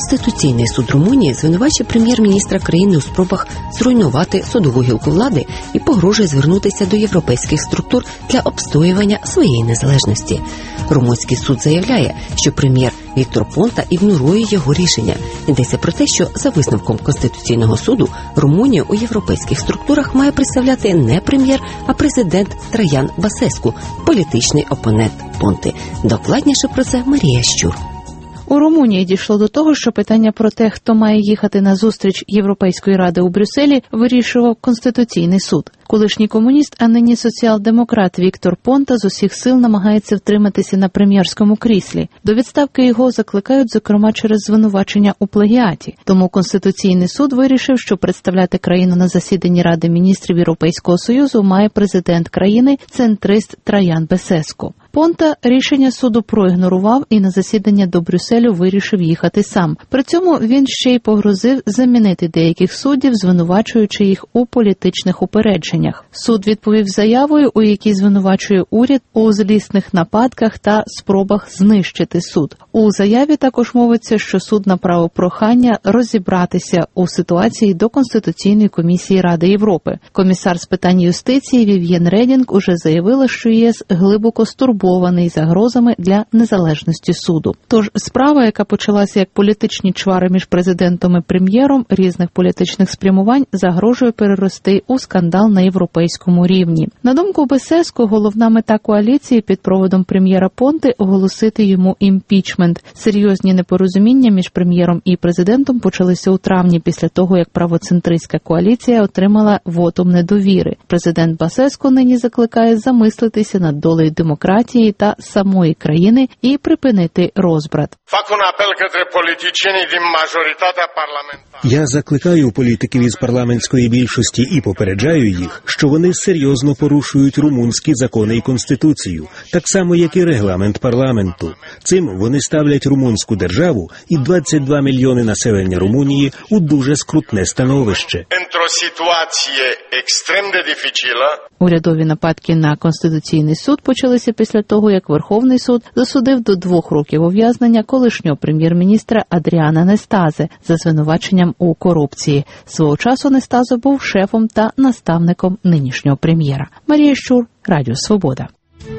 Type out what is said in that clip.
Конституційний суд Румунії звинувачує прем'єр-міністра країни у спробах зруйнувати судову гілку влади і погрожує звернутися до європейських структур для обстоювання своєї незалежності. Румунський суд заявляє, що прем'єр Віктор Понта ігнорує його рішення. Йдеться про те, що за висновком Конституційного суду Румунію у європейських структурах має представляти не прем'єр, а президент Траян Басеску, політичний опонент Понти. Докладніше про це Марія Щур. У Румунії дійшло до того, що питання про те, хто має їхати на зустріч Європейської ради у Брюсселі, вирішував Конституційний суд. Колишній комуніст, а нині соціал-демократ Віктор Понта з усіх сил намагається втриматися на прем'єрському кріслі. До відставки його закликають, зокрема, через звинувачення у плагіаті. Тому Конституційний суд вирішив, що представляти країну на засіданні Ради міністрів Європейського Союзу має президент країни, центрист Траян Басеску. Понта рішення суду проігнорував і на засідання до Брюсселю вирішив їхати сам. При цьому він ще й погрозив замінити деяких суддів, звинувачуючи їх у політичних упередженнях. Суд відповів заявою, у якій звинувачує уряд у злісних нападках та спробах знищити суд. У заяві також мовиться, що суд направив прохання розібратися у ситуації до Конституційної комісії Ради Європи. Комісар з питань юстиції Вів'єн Редінг уже заявила, що ЄС глибоко стурбований загрозами для незалежності суду. Тож справа, яка почалася як політичні чвари між президентом і прем'єром різних політичних спрямувань, загрожує перерости у скандал на європейському рівні. На думку Басеску, головна мета коаліції під проводом прем'єра Понти – оголосити йому імпічмент. Серйозні непорозуміння між прем'єром і президентом почалися у травні після того, як правоцентристська коаліція отримала вотум недовіри. Президент Басеску нині закликає замислитися над долею демократії та самої країни і припинити розбрат. Я закликаю політиків із парламентської більшості і попереджаю їх, що вони серйозно порушують румунські закони і конституцію, так само, як і регламент парламенту. Цим вони ставлять румунську державу і 22 мільйони населення Румунії у дуже скрутне становище. Урядові нападки на Конституційний суд почалися після того, як Верховний суд засудив до 2 років ув'язнення колишнього прем'єр-міністра Адріана Нестазе за звинуваченням у корупції. Свого часу Нестазо був шефом та наставником нинішнього прем'єра. Марія Щур, Радіо Свобода.